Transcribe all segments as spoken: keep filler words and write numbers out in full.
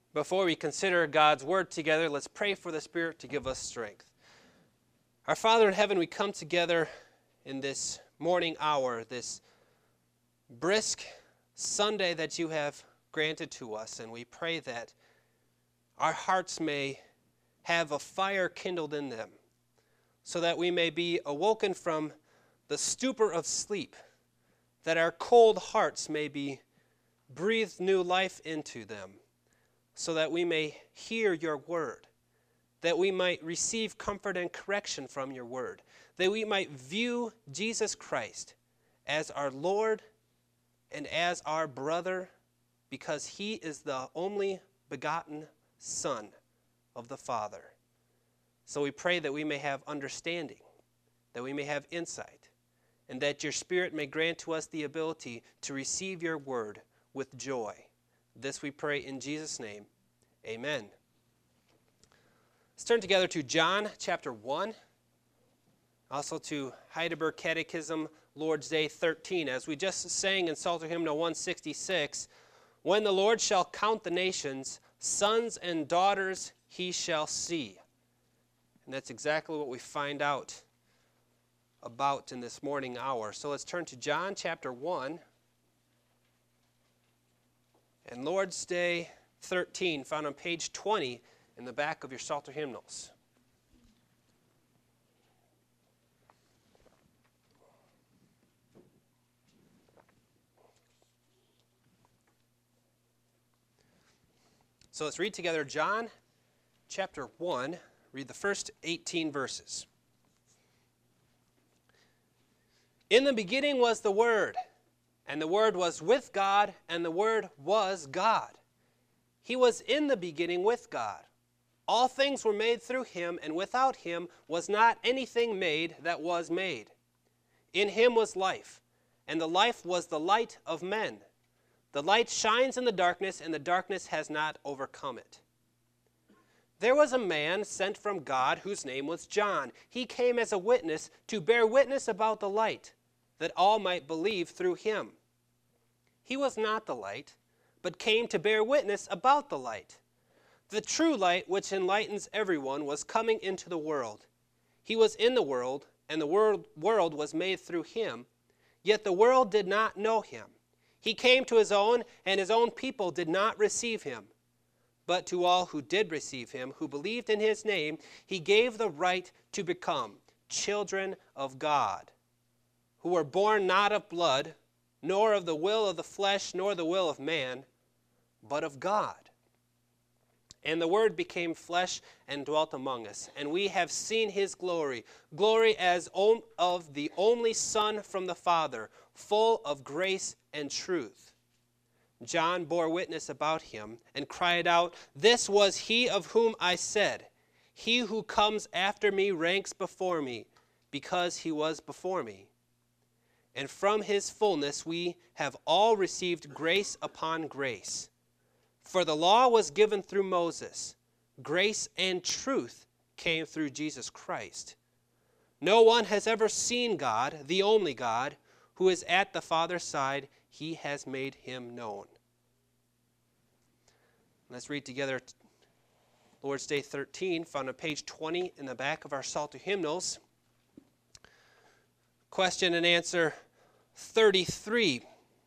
Before we consider God's word together, let's pray for the Spirit to give us strength. Our Father in heaven, we come together in this morning hour, this brisk Sunday that you have granted to us, and we pray that our hearts may have a fire kindled in them, so that we may be awoken from the stupor of sleep, that our cold hearts may be breathed new life into them, so that we may hear your word, that we might receive comfort and correction from your word, that we might view Jesus Christ as our Lord and as our brother, because he is the only begotten Son of the Father. So we pray that we may have understanding, that we may have insight, and that your Spirit may grant to us the ability to receive your word with joy. This we pray in Jesus' name. Amen. Let's turn together to John chapter one, also to Heidelberg Catechism, Lord's Day thirteen. As we just sang in Psalter Hymnal one sixty-six, when the Lord shall count the nations, sons and daughters he shall see. And that's exactly what we find out about in this morning hour. So let's turn to John chapter one and Lord's Day thirteen, found on page twenty in the back of your Psalter hymnals. So let's read together John chapter one, read the first eighteen verses. In the beginning was the Word, and the Word was with God, and the Word was God. He was in the beginning with God. All things were made through him, and without him was not anything made that was made. In him was life, and the life was the light of men. The light shines in the darkness, and the darkness has not overcome it. There was a man sent from God whose name was John. He came as a witness to bear witness about the light, that all might believe through him. He was not the light, but came to bear witness about the light. The true light, which enlightens everyone, was coming into the world. He was in the world, and the world, world was made through him, yet the world did not know him. He came to his own, and his own people did not receive him. But to all who did receive him, who believed in his name, he gave the right to become children of God, who were born not of blood, nor of the will of the flesh, nor the will of man, but of God. And the Word became flesh and dwelt among us, and we have seen his glory, glory as of the only Son from the Father, full of grace and truth. John bore witness about him and cried out, "This was he of whom I said, he who comes after me ranks before me, because he was before me." And from his fullness we have all received grace upon grace. For the law was given through Moses. Grace and truth came through Jesus Christ. No one has ever seen God, the only God, who is at the Father's side. He has made him known. Let's read together Lord's Day thirteen, found on page twenty in the back of our Psalter hymnals. Question and answer thirty-three.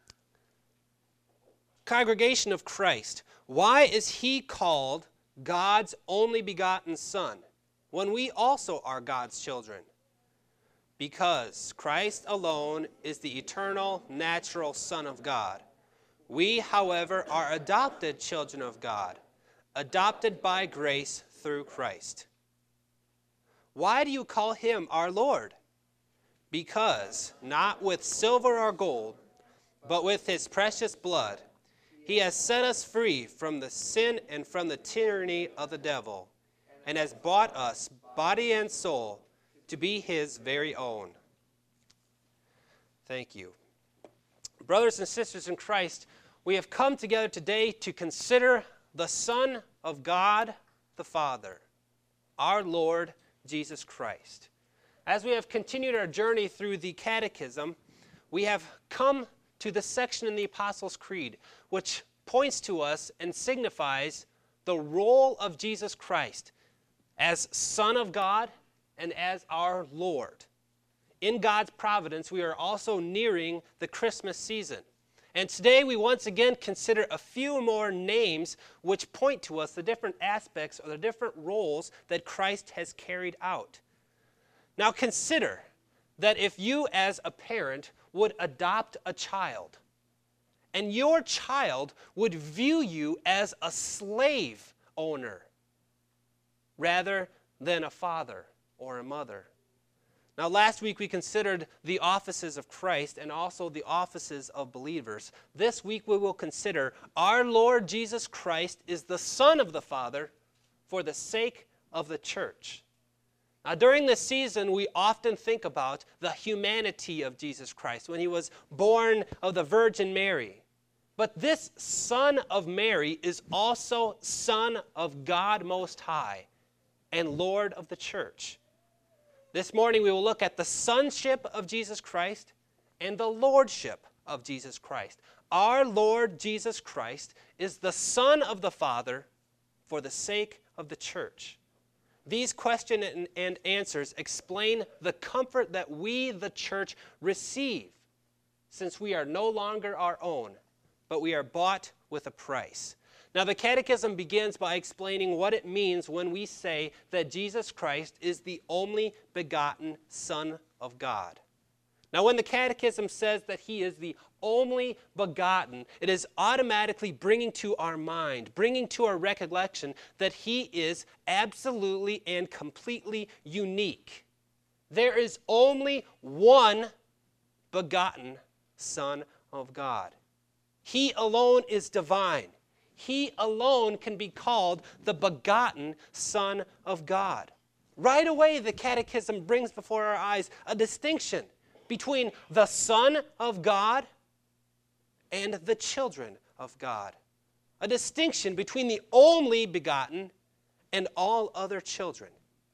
Congregation of Christ, why is he called God's only begotten Son, when we also are God's children? Because Christ alone is the eternal, natural Son of God. We, however, are adopted children of God, adopted by grace through Christ. Why do you call him our Lord? Because, not with silver or gold, but with his precious blood, he has set us free from the sin and from the tyranny of the devil, and has bought us, body and soul, to be his very own. Thank you. Brothers and sisters in Christ, we have come together today to consider the Son of God the Father, our Lord Jesus Christ. As we have continued our journey through the Catechism, we have come to the section in the Apostles' Creed, which points to us and signifies the role of Jesus Christ as Son of God and as our Lord. In God's providence, we are also nearing the Christmas season. And today we once again consider a few more names which point to us the different aspects or the different roles that Christ has carried out. Now consider that if you as a parent would adopt a child, and your child would view you as a slave owner rather than a father or a mother. Now, last week we considered the offices of Christ and also the offices of believers. This week we will consider our Lord Jesus Christ is the Son of the Father for the sake of the church. Now, during this season, we often think about the humanity of Jesus Christ when he was born of the Virgin Mary. But this Son of Mary is also Son of God Most High and Lord of the church. This morning we will look at the sonship of Jesus Christ and the lordship of Jesus Christ. Our Lord Jesus Christ is the Son of the Father for the sake of the church. These questions and, and answers explain the comfort that we, the church, receive, since we are no longer our own, but we are bought with a price. Now, the Catechism begins by explaining what it means when we say that Jesus Christ is the only begotten Son of God. Now, when the Catechism says that he is the only begotten, it is automatically bringing to our mind, bringing to our recollection that he is absolutely and completely unique. There is only one begotten Son of God. He alone is divine. He alone can be called the begotten Son of God. Right away, the Catechism brings before our eyes a distinction between the Son of God and the children of God. A distinction between the only begotten and all other children.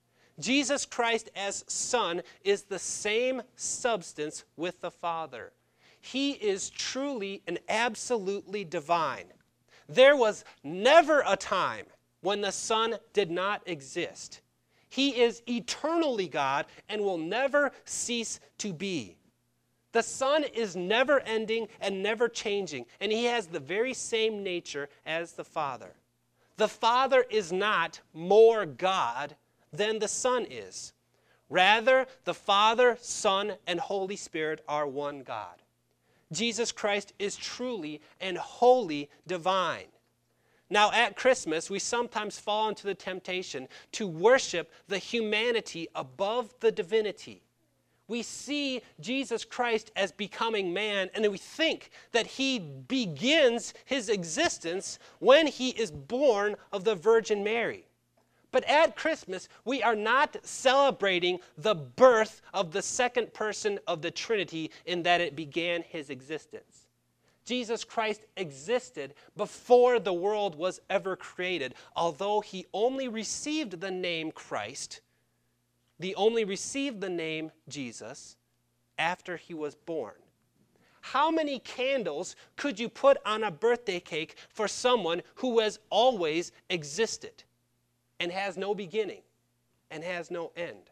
Jesus Christ as Son is the same substance with the Father. He is truly and absolutely divine. There was never a time when the Son did not exist. He is eternally God and will never cease to be. The Son is never ending and never changing, and he has the very same nature as the Father. The Father is not more God than the Son is. Rather, the Father, Son, and Holy Spirit are one God. Jesus Christ is truly and wholly divine. Now, at Christmas, we sometimes fall into the temptation to worship the humanity above the divinity. We see Jesus Christ as becoming man, and we think that he begins his existence when he is born of the Virgin Mary. But at Christmas, we are not celebrating the birth of the second person of the Trinity in that it began his existence. Jesus Christ existed before the world was ever created, although he only received the name Christ, he only received the name Jesus after he was born. How many candles could you put on a birthday cake for someone who has always existed and has no beginning and has no end?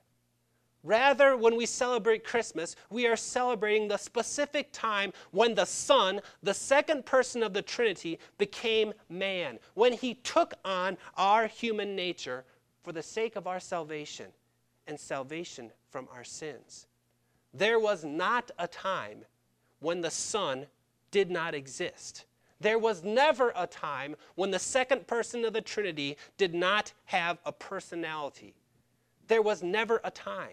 Rather, when we celebrate Christmas, we are celebrating the specific time when the Son, the second person of the Trinity, became man, when he took on our human nature for the sake of our salvation and salvation from our sins. There was not a time when the Son did not exist. There was never a time when the second person of the Trinity did not have a personality. There was never a time.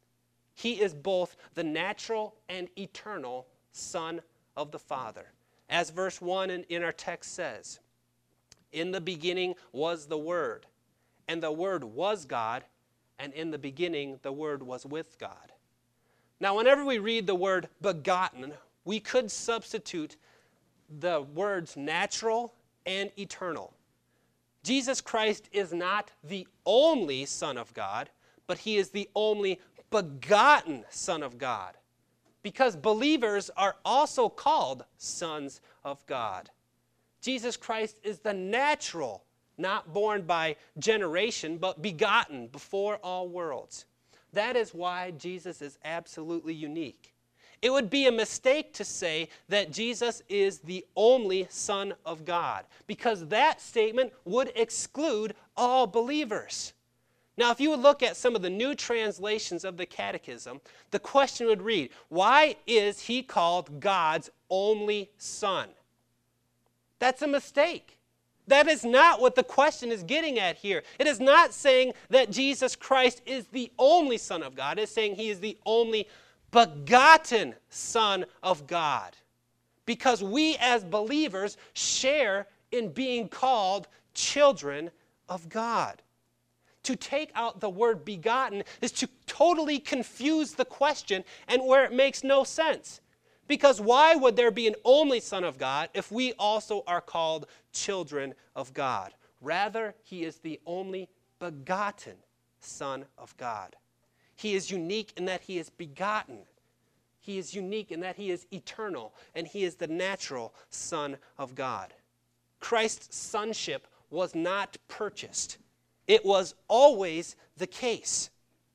He is both the natural and eternal Son of the Father. As verse one in, in our text says, "In the beginning was the Word, and the Word was God, and in the beginning the Word was with God." Now, whenever we read the word begotten, we could substitute the words natural and eternal. Jesus Christ is not the only Son of God, but he is the only begotten Son of God, because believers are also called sons of God. Jesus Christ is the natural not born by generation, but begotten before all worlds. That is why Jesus is absolutely unique. It would be a mistake to say that Jesus is the only Son of God, because that statement would exclude all believers. Now, if you would look at some of the new translations of the Catechism, the question would read, why is he called God's only Son? That's a mistake. That is not what the question is getting at here. It is not saying that Jesus Christ is the only Son of God. It is saying he is the only begotten Son of God. Because we as believers share in being called children of God. To take out the word begotten is to totally confuse the question and where it makes no sense. Because why would there be an only Son of God if we also are called children of God? Rather, he is the only begotten Son of God. He is unique in that he is begotten. He is unique in that he is eternal, and he is the natural Son of God. Christ's sonship was not purchased. It was always the case.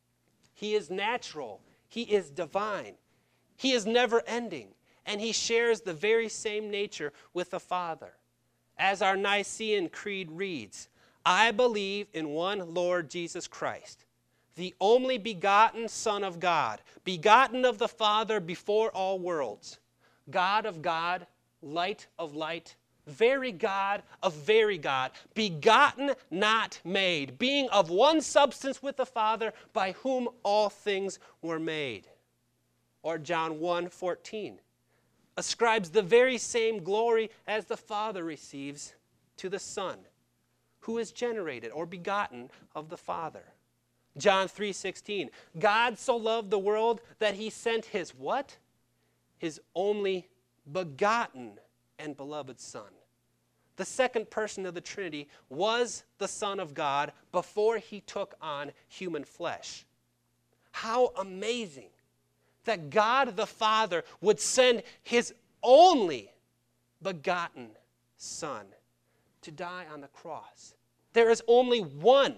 He is natural. He is divine. He is never-ending, and he shares the very same nature with the Father. As our Nicene Creed reads, I believe in one Lord Jesus Christ, the only begotten Son of God, begotten of the Father before all worlds, God of God, light of light, very God of very God, begotten, not made, being of one substance with the Father, by whom all things were made. Or John one fourteen, ascribes the very same glory as the Father receives to the Son, who is generated or begotten of the Father. John three sixteen, God so loved the world that he sent his what? His only begotten and beloved Son. The second person of the Trinity was the Son of God before he took on human flesh. How amazing that God the Father would send his only begotten Son to die on the cross. There is only one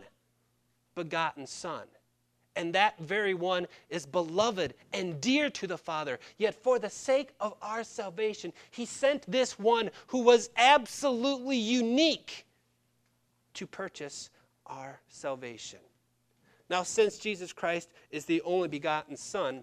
begotten Son, and that very one is beloved and dear to the Father. Yet for the sake of our salvation, he sent this one who was absolutely unique to purchase our salvation. Now, since Jesus Christ is the only begotten Son,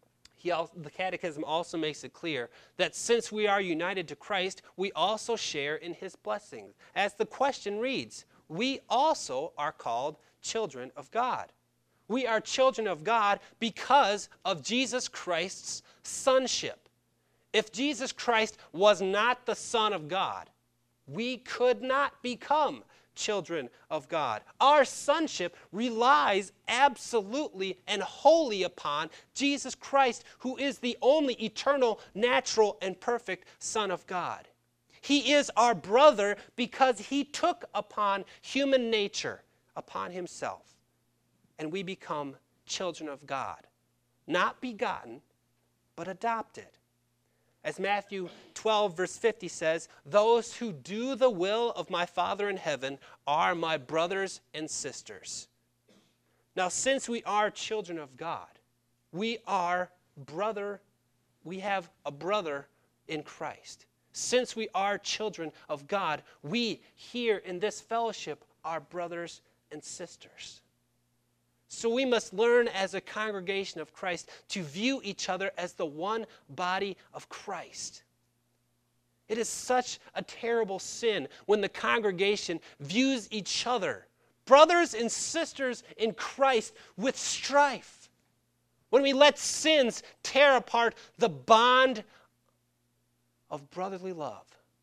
He also, the Catechism also makes it clear that since we are united to Christ, we also share in his blessings. As the question reads, we also are called children of God. We are children of God because of Jesus Christ's sonship. If Jesus Christ was not the Son of God, we could not become children of God. Our sonship relies absolutely and wholly upon Jesus Christ, who is the only eternal, natural, and perfect Son of God. He is our brother because he took upon human nature, upon himself, and we become children of God, not begotten, but adopted. As Matthew twelve, verse fifty says, those who do the will of my Father in heaven are my brothers and sisters. Now, since we are children of God, we are brother, we have a brother in Christ. Since we are children of God, we here in this fellowship are brothers and sisters. So we must learn as a congregation of Christ to view each other as the one body of Christ. It is such a terrible sin when the congregation views each other, brothers and sisters in Christ, with strife. When we let sins tear apart the bond of brotherly love.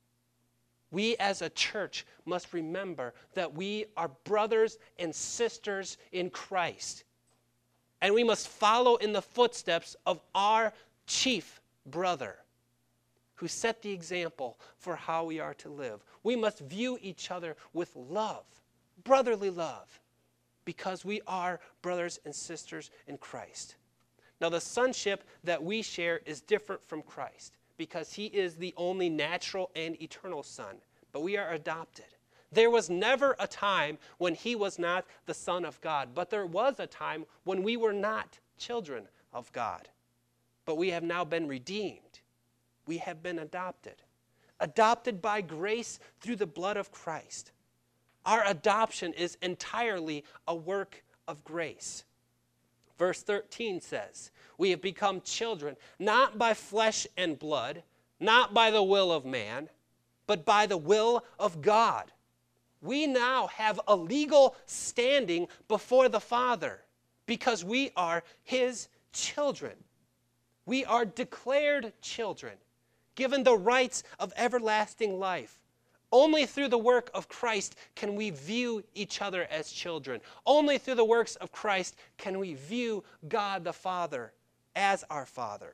We as a church must remember that we are brothers and sisters in Christ. And we must follow in the footsteps of our chief brother, who set the example for how we are to live. We must view each other with love, brotherly love, because we are brothers and sisters in Christ. Now, the sonship that we share is different from Christ, because he is the only natural and eternal Son. But we are adopted. There was never a time when he was not the Son of God, but there was a time when we were not children of God. But we have now been redeemed. We have been adopted. Adopted by grace through the blood of Christ. Our adoption is entirely a work of grace. Verse thirteen says, we have become children, not by flesh and blood, not by the will of man, but by the will of God. We now have a legal standing before the Father because we are his children. We are declared children, given the rights of everlasting life. Only through the work of Christ can we view each other as children. Only through the works of Christ can we view God the Father as our Father.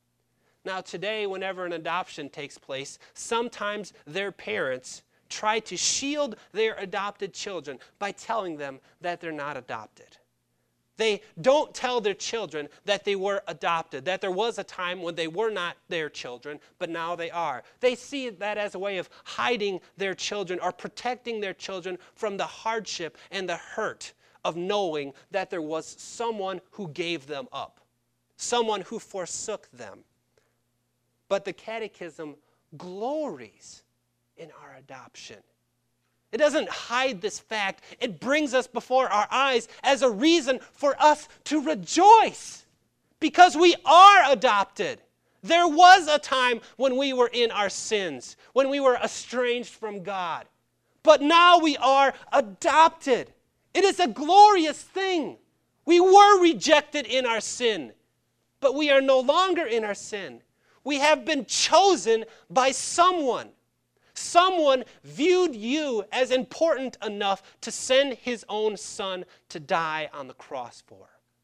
Now today, whenever an adoption takes place, sometimes their parents try to shield their adopted children by telling them that they're not adopted. They don't tell their children that they were adopted, that there was a time when they were not their children, but now they are. They see that as a way of hiding their children or protecting their children from the hardship and the hurt of knowing that there was someone who gave them up, someone who forsook them. But the Catechism glories in our adoption. It doesn't hide this fact. It brings us before our eyes as a reason for us to rejoice because we are adopted. There was a time when we were in our sins, when we were estranged from God. But now we are adopted. It is a glorious thing. We were rejected in our sin, but we are no longer in our sin. We have been chosen by someone. Someone viewed you as important enough to send his own son to die on the cross for.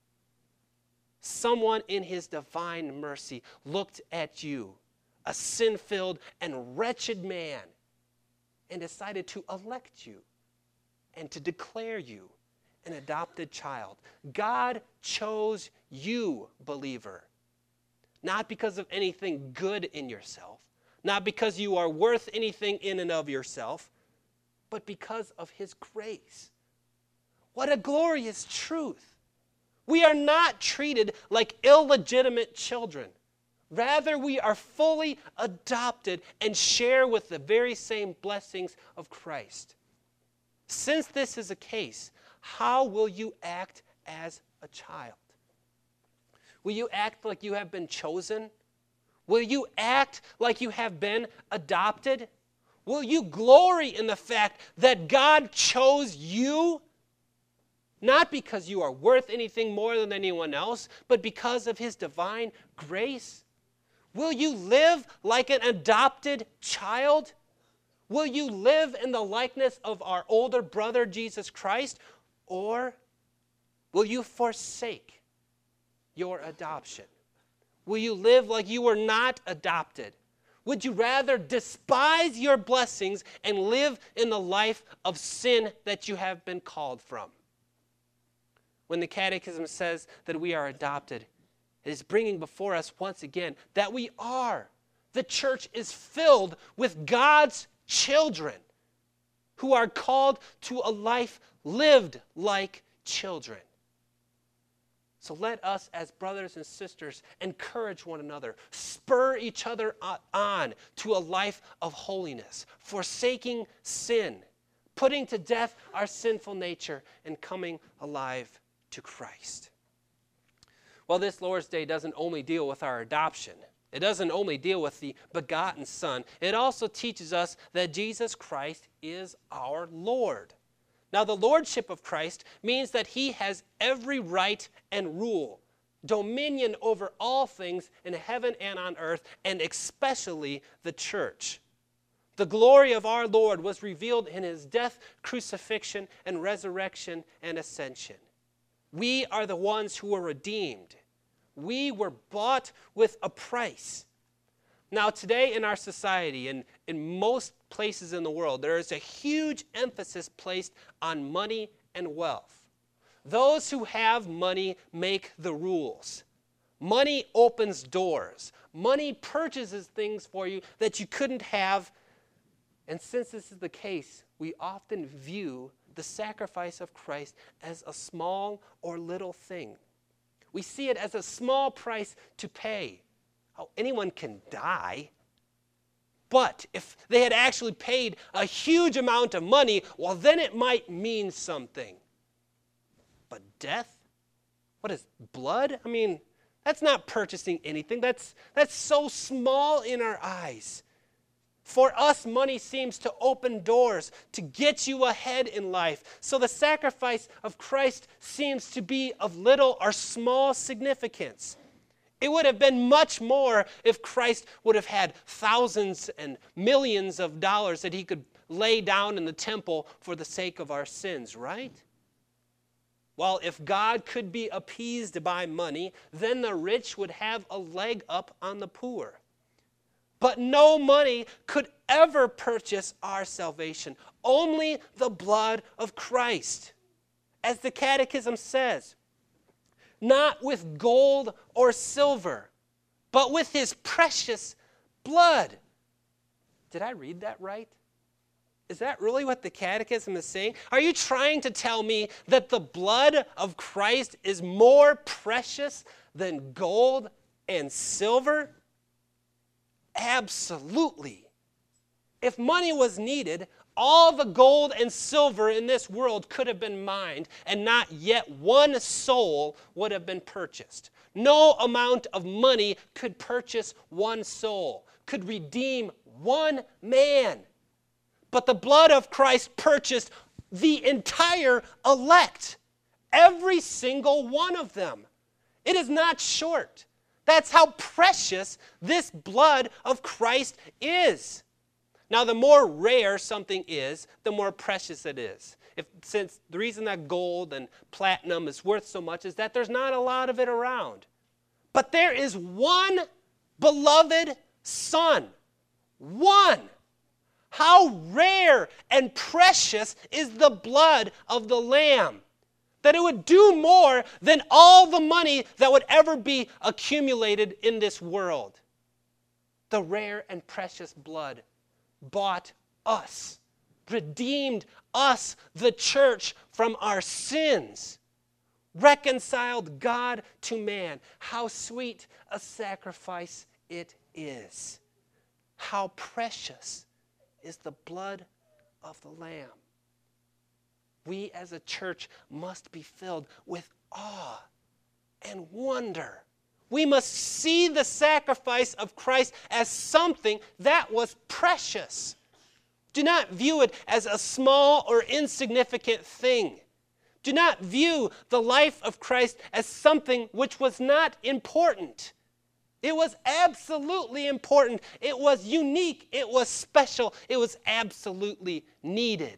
Someone in his divine mercy looked at you, a sin-filled and wretched man, and decided to elect you and to declare you an adopted child. God chose you, believer, not because of anything good in yourself, not because you are worth anything in and of yourself, but because of his grace. What a glorious truth. We are not treated like illegitimate children. Rather, we are fully adopted and share with the very same blessings of Christ. Since this is the case, how will you act as a child? Will you act like you have been chosen? Will you act like you have been adopted? Will you glory in the fact that God chose you? Not because you are worth anything more than anyone else, but because of his divine grace? Will you live like an adopted child? Will you live in the likeness of our older brother, Jesus Christ? Or will you forsake your adoption? Will you live like you were not adopted? Would you rather despise your blessings and live in the life of sin that you have been called from? When the Catechism says that we are adopted, it is bringing before us once again that we are. The church is filled with God's children who are called to a life lived like children. So let us as brothers and sisters encourage one another, spur each other on to a life of holiness, forsaking sin, putting to death our sinful nature, and coming alive to Christ. Well, this Lord's Day doesn't only deal with our adoption. It doesn't only deal with the begotten Son. It also teaches us that Jesus Christ is our Lord. Now, the lordship of Christ means that he has every right and rule, dominion over all things in heaven and on earth, and especially the church. The glory of our Lord was revealed in his death, crucifixion, and resurrection and ascension. We are the ones who were redeemed. We were bought with a price. Now, today in our society and in most places in the world, there is a huge emphasis placed on money and wealth. Those who have money make the rules. Money opens doors. Money purchases things for you that you couldn't have And since this is the case, we often view the sacrifice of Christ as a small or little thing. We see it as a small price to pay. Oh, anyone can die. But if they had actually paid a huge amount of money, well, then it might mean something. But death? What is blood? I mean, that's not purchasing anything. That's, that's so small in our eyes. For us, money seems to open doors to get you ahead in life. So the sacrifice of Christ seems to be of little or small significance. It would have been much more if Christ would have had thousands and millions of dollars that he could lay down in the temple for the sake of our sins, right? Well, if God could be appeased by money, then the rich would have a leg up on the poor. But no money could ever purchase our salvation. Only the blood of Christ. As the Catechism says, not with gold or silver, but with his precious blood. Did I read that right? Is that really what the Catechism is saying? Are you trying to tell me that the blood of Christ is more precious than gold and silver? Absolutely. If money was needed, all the gold and silver in this world could have been mined, and not yet one soul would have been purchased. No amount of money could purchase one soul, could redeem one man. But the blood of Christ purchased the entire elect, every single one of them. It is not short. That's how precious this blood of Christ is. Now, the more rare something is, the more precious it is. If, since the reason that gold and platinum is worth so much is that there's not a lot of it around. But there is one beloved Son. One. How rare and precious is the blood of the Lamb, that it would do more than all the money that would ever be accumulated in this world. The rare and precious blood bought us, redeemed us, the church, from our sins, reconciled God to man. How sweet a sacrifice it is. How precious is the blood of the Lamb. We as a church must be filled with awe and wonder. We must see the sacrifice of Christ as something that was precious. Do not view it as a small or insignificant thing. Do not view the life of Christ as something which was not important. It was absolutely important. It was unique. It was special. It was absolutely needed.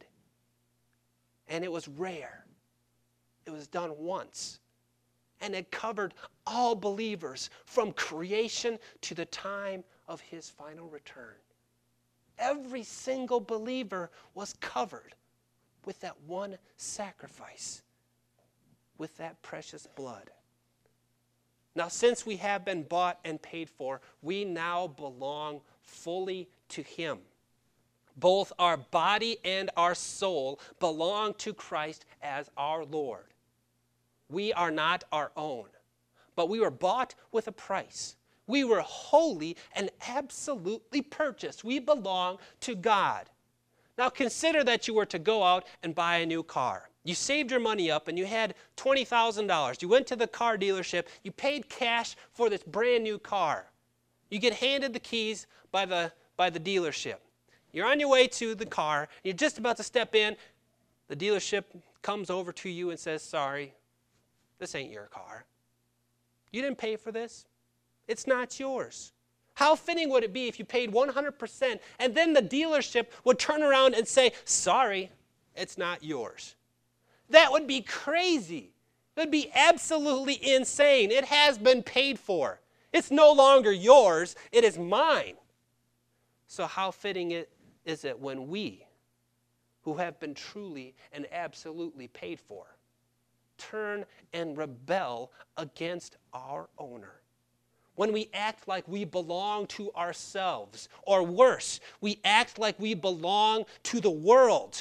And it was rare. It was done once. And it covered all believers from creation to the time of his final return. Every single believer was covered with that one sacrifice, with that precious blood. Now, since we have been bought and paid for, we now belong fully to him. Both our body and our soul belong to Christ as our Lord. We are not our own, but we were bought with a price. We were wholly and absolutely purchased. We belong to God. Now consider that you were to go out and buy a new car. You saved your money up and you had twenty thousand dollars. You went to the car dealership. You paid cash for this brand new car. You get handed the keys by the, by the dealership. You're on your way to the car. You're just about to step in. The dealership comes over to you and says, sorry, this ain't your car. You didn't pay for this. It's not yours. How fitting would it be if you paid one hundred percent and then the dealership would turn around and say, sorry, it's not yours. That would be crazy. It would be absolutely insane. It has been paid for. It's no longer yours. It is mine. So how fitting it is it when we, who have been truly and absolutely paid for, turn and rebel against our owner? when we act like we belong to ourselves, or worse, we act like we belong to the world.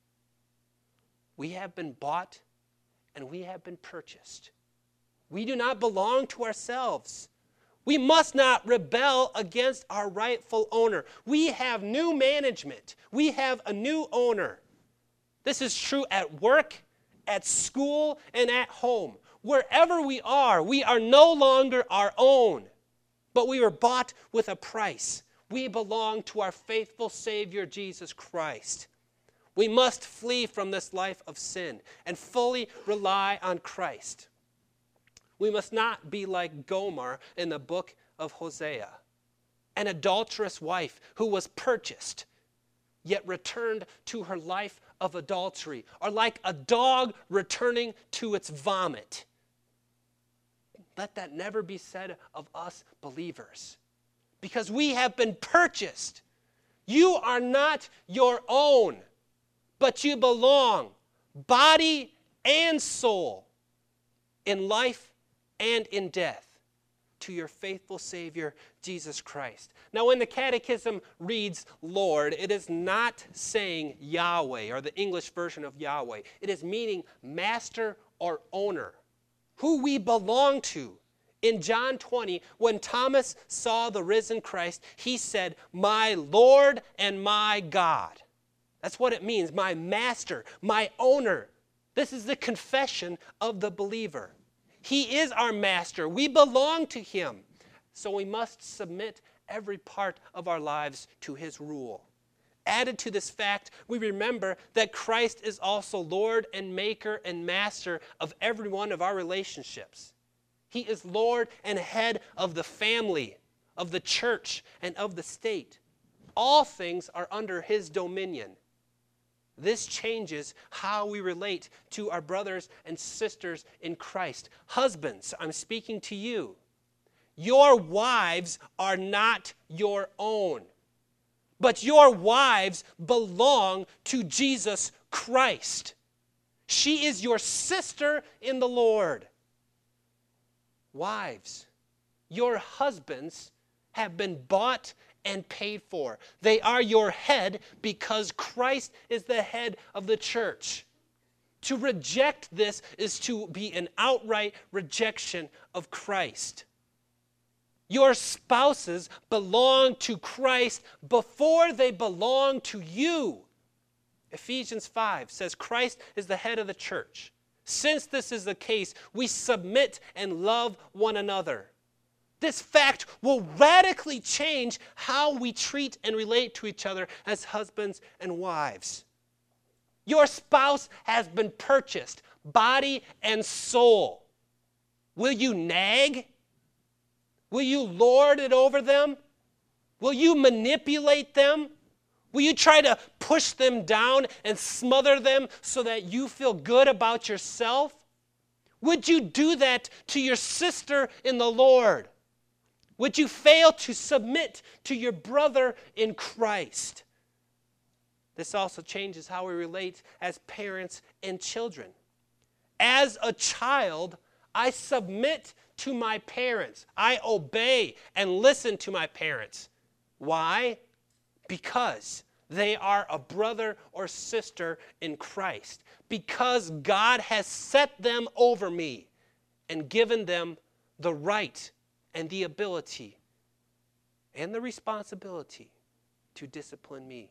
We have been bought and we have been purchased. We do not belong to ourselves. We must not rebel against our rightful owner. We have new management. We have a new owner. This is true at work, at school, and at home. Wherever we are, we are no longer our own, but we were bought with a price. We belong to our faithful Savior, Jesus Christ. We must flee from this life of sin and fully rely on Christ. We must not be like Gomer in the book of Hosea, an adulterous wife who was purchased, yet returned to her life of adultery, or like a dog returning to its vomit. Let that never be said of us believers, because we have been purchased. You are not your own, but you belong, body and soul, in life and in death, to your faithful Savior, Jesus Christ. Now, when the Catechism reads Lord, it is not saying Yahweh, or the English version of Yahweh. It is meaning master or owner, who we belong to. In John twenty, when Thomas saw the risen Christ, he said, my Lord and my God. That's what it means, my master, my owner. This is the confession of the believer. He is our master. We belong to him. So we must submit every part of our lives to his rule. Added to this fact, we remember that Christ is also Lord and maker and master of every one of our relationships. He is Lord and head of the family, of the church, and of the state. All things are under his dominion. This changes how we relate to our brothers and sisters in Christ. Husbands, I'm speaking to you. Your wives are not your own, but your wives belong to Jesus Christ. She is your sister in the Lord. Wives, your husbands have been bought and paid for. They are your head because Christ is the head of the church. To reject this is to be an outright rejection of Christ. Your spouses belong to Christ before they belong to you. Ephesians five says Christ is the head of the church. Since this is the case, we submit and love one another. This fact will radically change how we treat and relate to each other as husbands and wives. Your spouse has been purchased, body and soul. Will you nag? Will you lord it over them? Will you manipulate them? Will you try to push them down and smother them so that you feel good about yourself? Would you do that to your sister in the Lord? Would you fail to submit to your brother in Christ? This also changes how we relate as parents and children. As a child, I submit to my parents. I obey and listen to my parents. Why? Because they are a brother or sister in Christ. Because God has set them over me and given them the right and the ability and the responsibility to discipline me.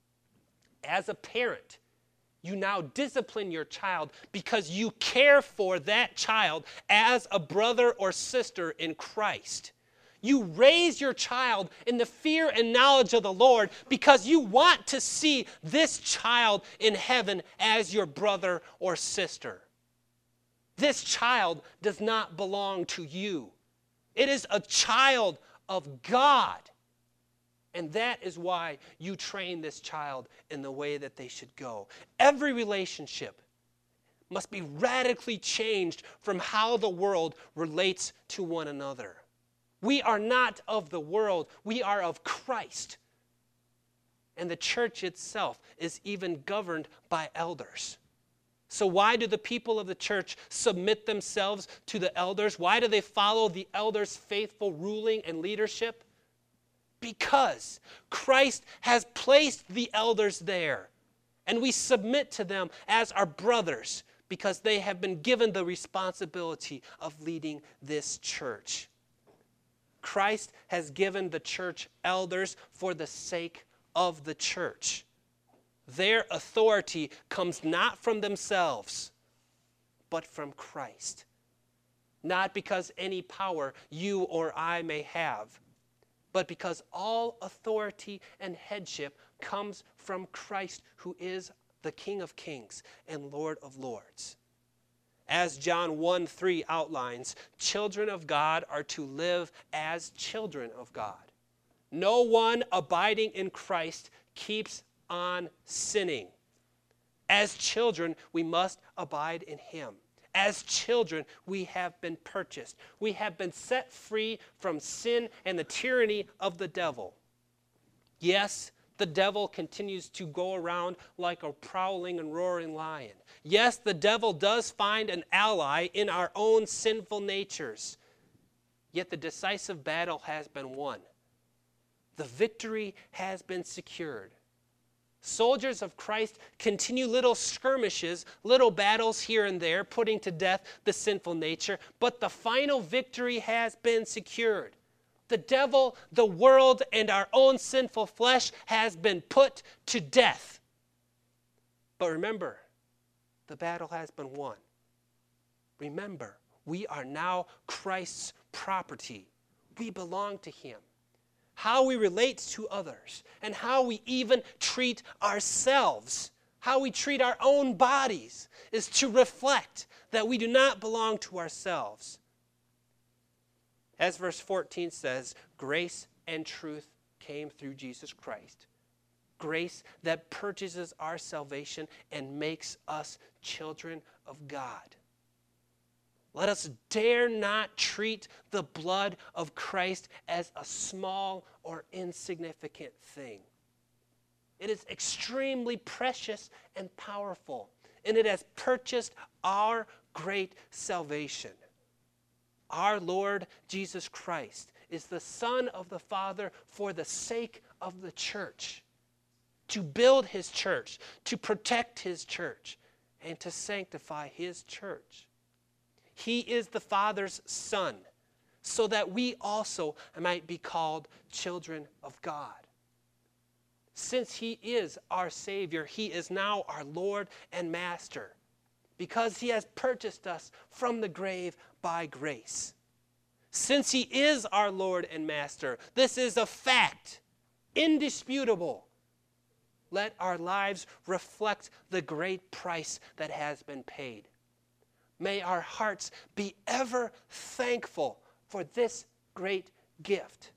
As a parent, you now discipline your child because you care for that child as a brother or sister in Christ. You raise your child in the fear and knowledge of the Lord because you want to see this child in heaven as your brother or sister. This child does not belong to you. It is a child of God. And that is why you train this child in the way that they should go. Every relationship must be radically changed from how the world relates to one another. We are not of the world. We are of Christ. And the church itself is even governed by elders. So why do the people of the church submit themselves to the elders? Why do they follow the elders' faithful ruling and leadership? Because Christ has placed the elders there, and we submit to them as our brothers because they have been given the responsibility of leading this church. Christ has given the church elders for the sake of the church. Their authority comes not from themselves, but from Christ. Not because any power you or I may have, but because all authority and headship comes from Christ, who is the King of Kings and Lord of Lords. As John one three outlines, children of God are to live as children of God. No one abiding in Christ keeps on sinning. As children, we must abide in him. As children, we have been purchased. We have been set free from sin and the tyranny of the devil. Yes, the devil continues to go around like a prowling and roaring lion. Yes, the devil does find an ally in our own sinful natures. Yet the decisive battle has been won. The victory has been secured. Soldiers of Christ continue little skirmishes, little battles here and there, putting to death the sinful nature, but the final victory has been secured. The devil, the world, and our own sinful flesh has been put to death. But remember, the battle has been won. Remember, we are now Christ's property. We belong to him. How we relate to others, and how we even treat ourselves, how we treat our own bodies, is to reflect that we do not belong to ourselves. As verse fourteen says, grace and truth came through Jesus Christ. Grace that purchases our salvation and makes us children of God. Let us dare not treat the blood of Christ as a small or insignificant thing. It is extremely precious and powerful, and it has purchased our great salvation. Our Lord Jesus Christ is the Son of the Father for the sake of the church, to build his church, to protect his church, and to sanctify his church. He is the Father's Son, so that we also might be called children of God. Since he is our Savior, he is now our Lord and Master, because he has purchased us from the grave by grace. Since he is our Lord and Master, this is a fact, indisputable. Let our lives reflect the great price that has been paid. May our hearts be ever thankful for this great gift.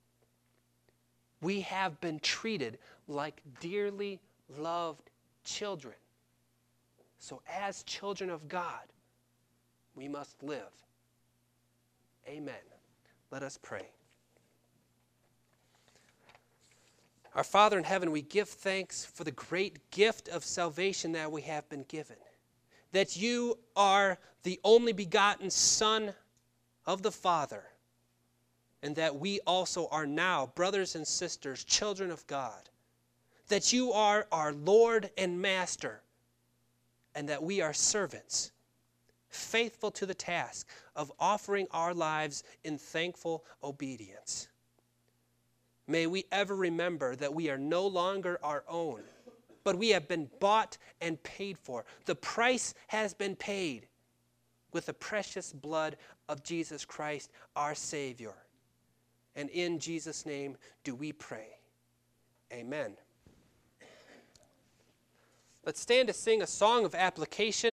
We have been treated like dearly loved children. So as children of God, we must live. Amen. Let us pray. Our Father in heaven, we give thanks for the great gift of salvation that we have been given. That you are the only begotten Son of the Father, and that we also are now brothers and sisters, children of God. That you are our Lord and Master, and that we are servants, faithful to the task of offering our lives in thankful obedience. May we ever remember that we are no longer our own, but we have been bought and paid for. The price has been paid with the precious blood of Jesus Christ, our Savior. And in Jesus' name do we pray. Amen. Let's stand to sing a song of application.